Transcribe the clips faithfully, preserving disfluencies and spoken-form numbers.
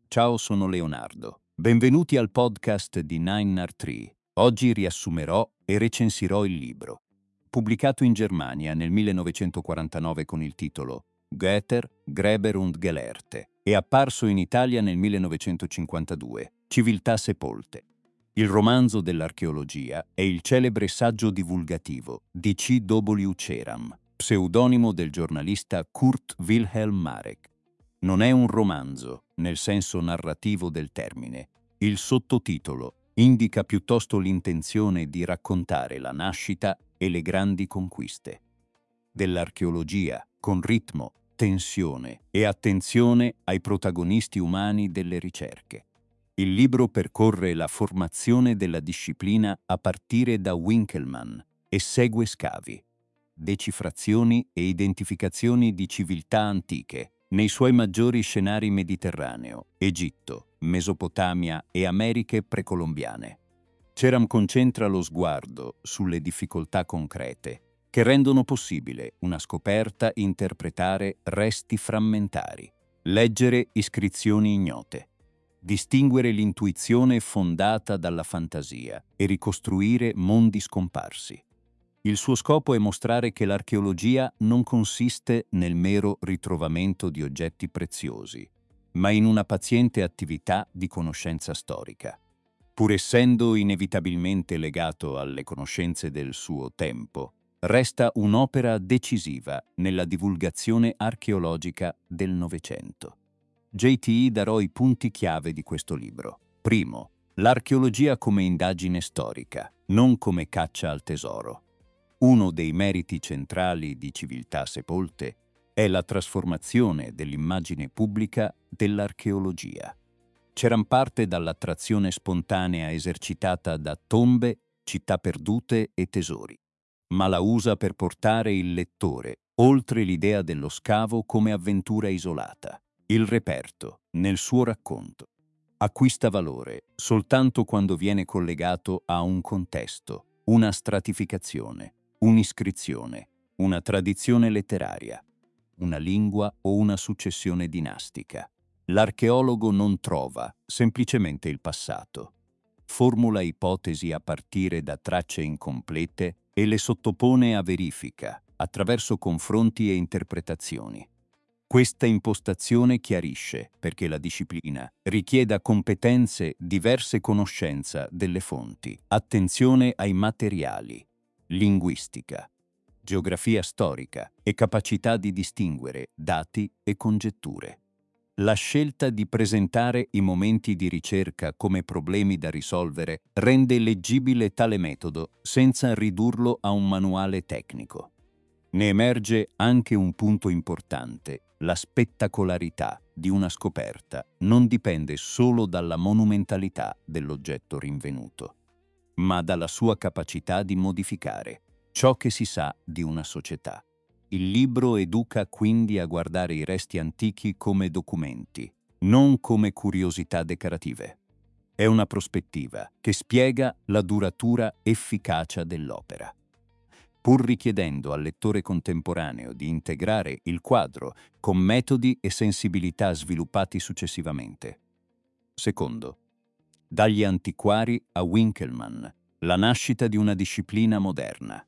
Ciao, sono Leonardo. Benvenuti al podcast di Nine R Tree. Oggi riassumerò e recensirò il libro. Pubblicato in Germania nel millenovecentoquarantanove con il titolo Götter, Gräber und Gelehrte e apparso in Italia nel millenovecentocinquantadue, Civiltà sepolte. Il romanzo dell'archeologia è il celebre saggio divulgativo di C W Ceram, pseudonimo del giornalista Kurt Wilhelm Marek. Non è un romanzo, nel senso narrativo del termine. Il sottotitolo indica piuttosto l'intenzione di raccontare la nascita e le grandi conquiste dell'archeologia, con ritmo, tensione e attenzione ai protagonisti umani delle ricerche. Il libro percorre la formazione della disciplina a partire da Winckelmann e segue scavi, decifrazioni e identificazioni di civiltà antiche nei suoi maggiori scenari mediterraneo, Egitto, Mesopotamia e Americhe precolombiane. Ceram concentra lo sguardo sulle difficoltà concrete che rendono possibile una scoperta, interpretare resti frammentari, leggere iscrizioni ignote, distinguere l'intuizione fondata dalla fantasia e ricostruire mondi scomparsi. Il suo scopo è mostrare che l'archeologia non consiste nel mero ritrovamento di oggetti preziosi, ma in una paziente attività di conoscenza storica. Pur essendo inevitabilmente legato alle conoscenze del suo tempo, resta un'opera decisiva nella divulgazione archeologica del Novecento. J T I darò i punti chiave di questo libro. Primo, l'archeologia come indagine storica, non come caccia al tesoro. Uno dei meriti centrali di Civiltà sepolte è la trasformazione dell'immagine pubblica dell'archeologia. Ceram parte dall'attrazione spontanea esercitata da tombe, città perdute e tesori, ma la usa per portare il lettore oltre l'idea dello scavo come avventura isolata. Il reperto, nel suo racconto, acquista valore soltanto quando viene collegato a un contesto, una stratificazione, un'iscrizione, una tradizione letteraria, una lingua o una successione dinastica. L'archeologo non trova semplicemente il passato. Formula ipotesi a partire da tracce incomplete e le sottopone a verifica attraverso confronti e interpretazioni. Questa impostazione chiarisce perché la disciplina richieda competenze, diverse conoscenza delle fonti, attenzione ai materiali, linguistica, geografia storica e capacità di distinguere dati e congetture. La scelta di presentare i momenti di ricerca come problemi da risolvere rende leggibile tale metodo senza ridurlo a un manuale tecnico. Ne emerge anche un punto importante: la spettacolarità di una scoperta non dipende solo dalla monumentalità dell'oggetto rinvenuto, ma dalla sua capacità di modificare ciò che si sa di una società. Il libro educa quindi a guardare i resti antichi come documenti, non come curiosità decorative. È una prospettiva che spiega la duratura efficacia dell'opera, pur richiedendo al lettore contemporaneo di integrare il quadro con metodi e sensibilità sviluppati successivamente. Secondo, dagli antiquari a Winckelmann, la nascita di una disciplina moderna.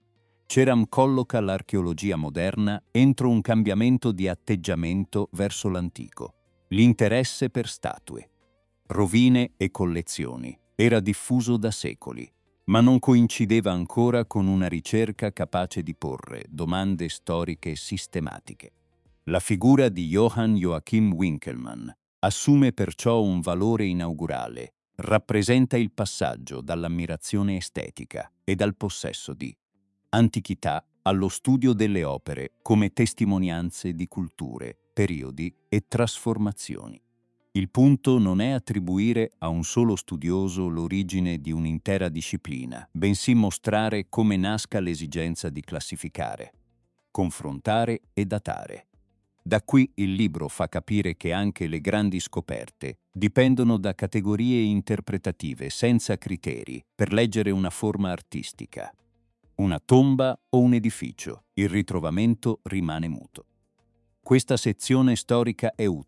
Ceram colloca l'archeologia moderna entro un cambiamento di atteggiamento verso l'antico. L'interesse per statue, rovine e collezioni era diffuso da secoli, ma non coincideva ancora con una ricerca capace di porre domande storiche sistematiche. La figura di Johann Joachim Winckelmann assume perciò un valore inaugurale, rappresenta il passaggio dall'ammirazione estetica e dal possesso di antichità allo studio delle opere come testimonianze di culture, periodi e trasformazioni. Il punto non è attribuire a un solo studioso l'origine di un'intera disciplina, bensì mostrare come nasca l'esigenza di classificare, confrontare e datare. Da qui il libro fa capire che anche le grandi scoperte dipendono da categorie interpretative senza criteri per leggere una forma artistica. Una tomba o un edificio, il ritrovamento rimane muto. Questa sezione storica è utile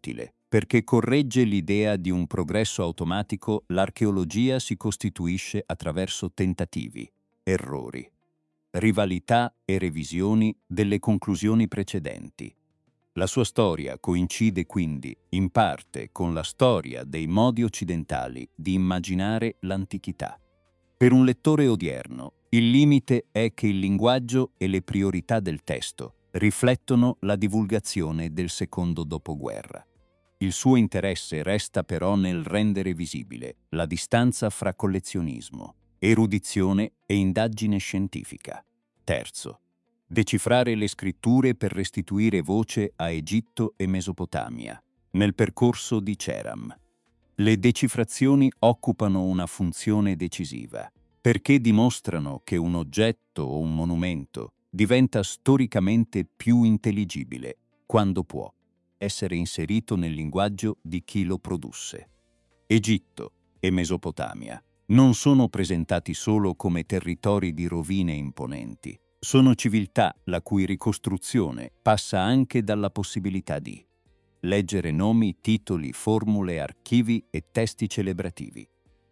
Perché corregge l'idea di un progresso automatico, l'archeologia si costituisce attraverso tentativi, errori, rivalità e revisioni delle conclusioni precedenti. La sua storia coincide quindi, in parte, con la storia dei modi occidentali di immaginare l'antichità. Per un lettore odierno, il limite è che il linguaggio e le priorità del testo riflettono la divulgazione del secondo dopoguerra. Il suo interesse resta però nel rendere visibile la distanza fra collezionismo, erudizione e indagine scientifica. Terzo, decifrare le scritture per restituire voce a Egitto e Mesopotamia, nel percorso di Ceram. Le decifrazioni occupano una funzione decisiva, perché dimostrano che un oggetto o un monumento diventa storicamente più intelligibile quando può essere inserito nel linguaggio di chi lo produsse. Egitto e Mesopotamia non sono presentati solo come territori di rovine imponenti, sono civiltà la cui ricostruzione passa anche dalla possibilità di leggere nomi, titoli, formule, archivi e testi celebrativi.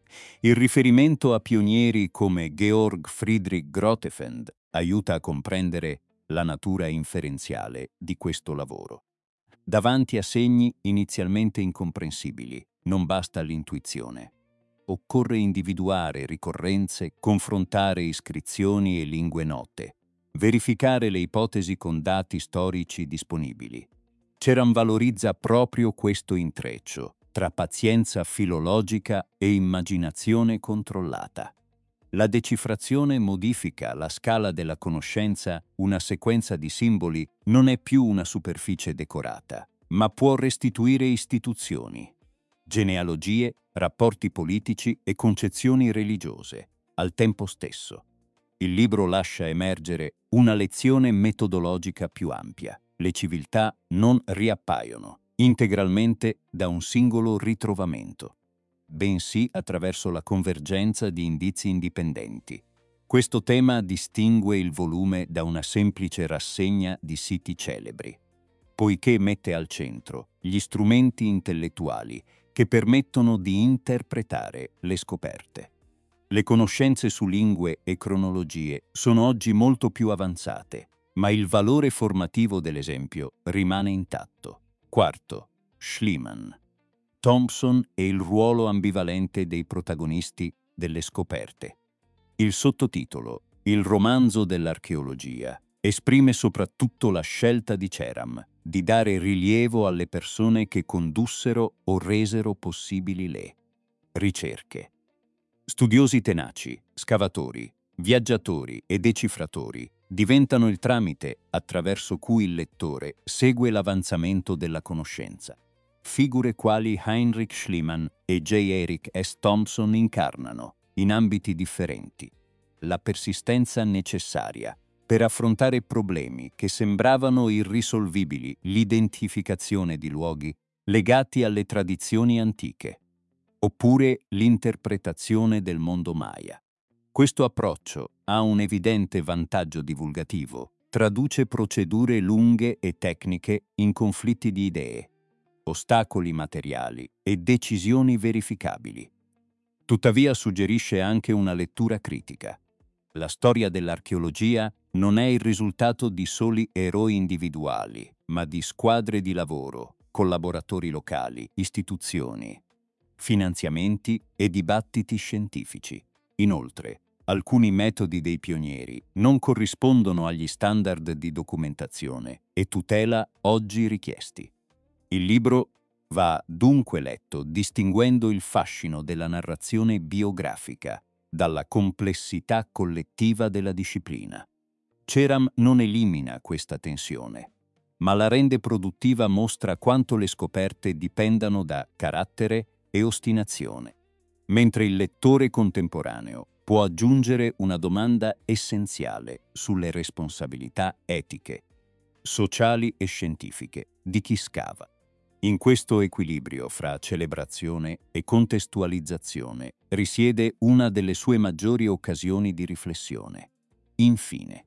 Il riferimento a pionieri come Georg Friedrich Grotefend aiuta a comprendere la natura inferenziale di questo lavoro. Davanti a segni inizialmente incomprensibili, non basta l'intuizione. Occorre individuare ricorrenze, confrontare iscrizioni e lingue note, verificare le ipotesi con dati storici disponibili. Ceram valorizza proprio questo intreccio tra pazienza filologica e immaginazione controllata. La decifrazione modifica la scala della conoscenza, una sequenza di simboli non è più una superficie decorata, ma può restituire istituzioni, genealogie, rapporti politici e concezioni religiose, al tempo stesso. Il libro lascia emergere una lezione metodologica più ampia. Le civiltà non riappaiono integralmente da un singolo ritrovamento, bensì attraverso la convergenza di indizi indipendenti. Questo tema distingue il volume da una semplice rassegna di siti celebri, poiché mette al centro gli strumenti intellettuali che permettono di interpretare le scoperte. Le conoscenze su lingue e cronologie sono oggi molto più avanzate, ma il valore formativo dell'esempio rimane intatto. Quarto, Schliemann. Thompson e il ruolo ambivalente dei protagonisti delle scoperte. Il sottotitolo, Il romanzo dell'archeologia, esprime soprattutto la scelta di Ceram di dare rilievo alle persone che condussero o resero possibili le ricerche. Studiosi tenaci, scavatori, viaggiatori e decifratori diventano il tramite attraverso cui il lettore segue l'avanzamento della conoscenza. Figure quali Heinrich Schliemann e J. Eric S. Thompson incarnano, in ambiti differenti, la persistenza necessaria per affrontare problemi che sembravano irrisolvibili, l'identificazione di luoghi legati alle tradizioni antiche, oppure l'interpretazione del mondo Maya. Questo approccio ha un evidente vantaggio divulgativo, traduce procedure lunghe e tecniche in conflitti di idee, ostacoli materiali e decisioni verificabili. Tuttavia suggerisce anche una lettura critica. La storia dell'archeologia non è il risultato di soli eroi individuali, ma di squadre di lavoro, collaboratori locali, istituzioni, finanziamenti e dibattiti scientifici. Inoltre, alcuni metodi dei pionieri non corrispondono agli standard di documentazione e tutela oggi richiesti. Il libro va dunque letto distinguendo il fascino della narrazione biografica dalla complessità collettiva della disciplina. Ceram non elimina questa tensione, ma la rende produttiva, mostra quanto le scoperte dipendano da carattere e ostinazione, mentre il lettore contemporaneo può aggiungere una domanda essenziale sulle responsabilità etiche, sociali e scientifiche di chi scava. In questo equilibrio fra celebrazione e contestualizzazione risiede una delle sue maggiori occasioni di riflessione. Infine,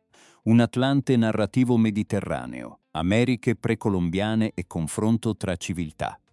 un Atlante narrativo mediterraneo, Americhe precolombiane e confronto tra civiltà.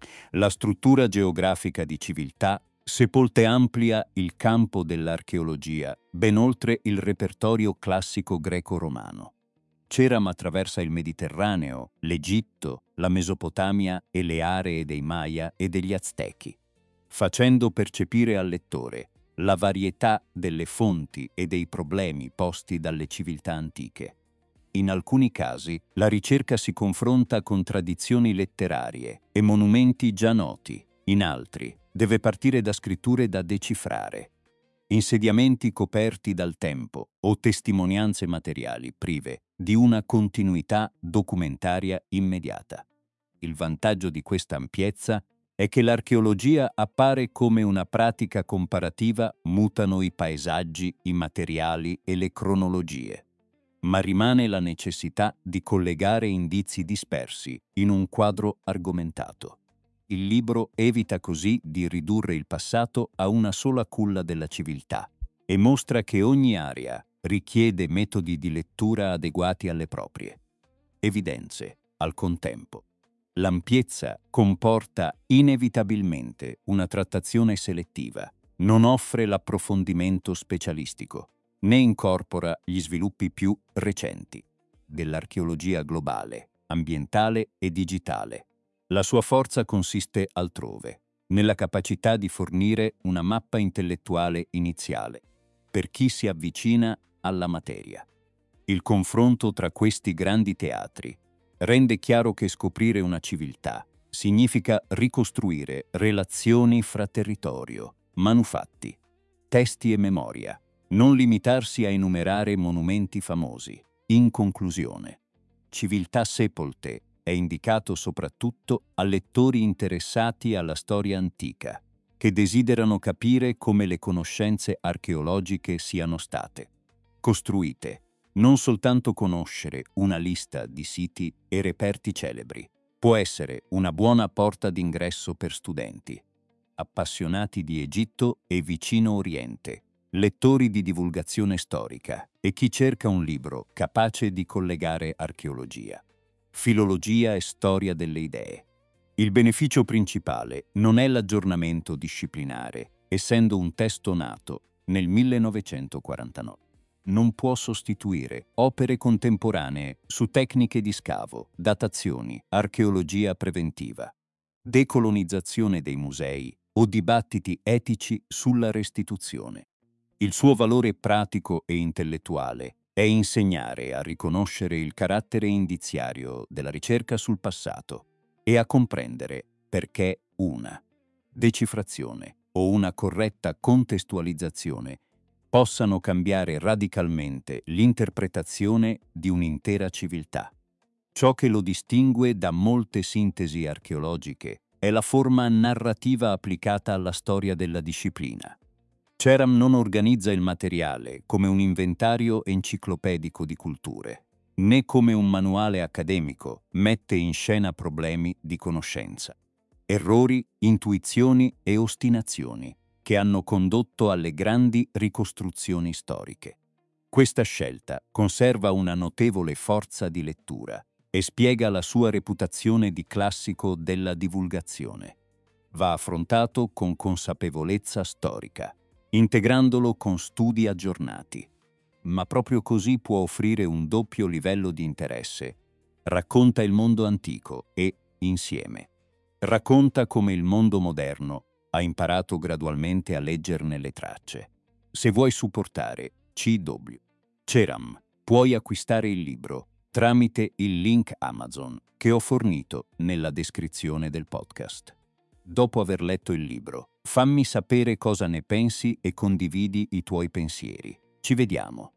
La struttura geografica di civiltà sepolte amplia il campo dell'archeologia, ben oltre il repertorio classico greco-romano. Ceram attraversa il Mediterraneo, l'Egitto, la Mesopotamia e le aree dei Maya e degli Aztechi, facendo percepire al lettore la varietà delle fonti e dei problemi posti dalle civiltà antiche. In alcuni casi, la ricerca si confronta con tradizioni letterarie e monumenti già noti. In altri, deve partire da scritture da decifrare, insediamenti coperti dal tempo o testimonianze materiali prive di una continuità documentaria immediata. Il vantaggio di questa ampiezza è che l'archeologia appare come una pratica comparativa, mutano i paesaggi, i materiali e le cronologie, ma rimane la necessità di collegare indizi dispersi in un quadro argomentato. Il libro evita così di ridurre il passato a una sola culla della civiltà e mostra che ogni area richiede metodi di lettura adeguati alle proprie evidenze. Al contempo, l'ampiezza comporta inevitabilmente una trattazione selettiva, non offre l'approfondimento specialistico, né incorpora gli sviluppi più recenti dell'archeologia globale, ambientale e digitale. La sua forza consiste altrove, nella capacità di fornire una mappa intellettuale iniziale per chi si avvicina alla materia. Il confronto tra questi grandi teatri rende chiaro che scoprire una civiltà significa ricostruire relazioni fra territorio, manufatti, testi e memoria, non limitarsi a enumerare monumenti famosi. In conclusione, Civiltà sepolte è indicato soprattutto a lettori interessati alla storia antica, che desiderano capire come le conoscenze archeologiche siano state costruite, non soltanto conoscere una lista di siti e reperti celebri. Può essere una buona porta d'ingresso per studenti, appassionati di Egitto e Vicino Oriente, lettori di divulgazione storica e chi cerca un libro capace di collegare archeologia, filologia e storia delle idee. Il beneficio principale non è l'aggiornamento disciplinare, essendo un testo nato nel millenovecentoquarantanove. Non può sostituire opere contemporanee su tecniche di scavo, datazioni, archeologia preventiva, decolonizzazione dei musei o dibattiti etici sulla restituzione. Il suo valore pratico e intellettuale è insegnare a riconoscere il carattere indiziario della ricerca sul passato e a comprendere perché una decifrazione o una corretta contestualizzazione possano cambiare radicalmente l'interpretazione di un'intera civiltà. Ciò che lo distingue da molte sintesi archeologiche è la forma narrativa applicata alla storia della disciplina. Ceram non organizza il materiale come un inventario enciclopedico di culture, né come un manuale accademico mette in scena problemi di conoscenza, errori, intuizioni e ostinazioni che hanno condotto alle grandi ricostruzioni storiche. Questa scelta conserva una notevole forza di lettura e spiega la sua reputazione di classico della divulgazione. Va affrontato con consapevolezza storica, integrandolo con studi aggiornati, ma proprio così può offrire un doppio livello di interesse. Racconta il mondo antico e, insieme, racconta come il mondo moderno ha imparato gradualmente a leggerne le tracce. Se vuoi supportare C W Ceram, puoi acquistare il libro tramite il link Amazon che ho fornito nella descrizione del podcast. Dopo aver letto il libro, fammi sapere cosa ne pensi e condividi i tuoi pensieri. Ci vediamo.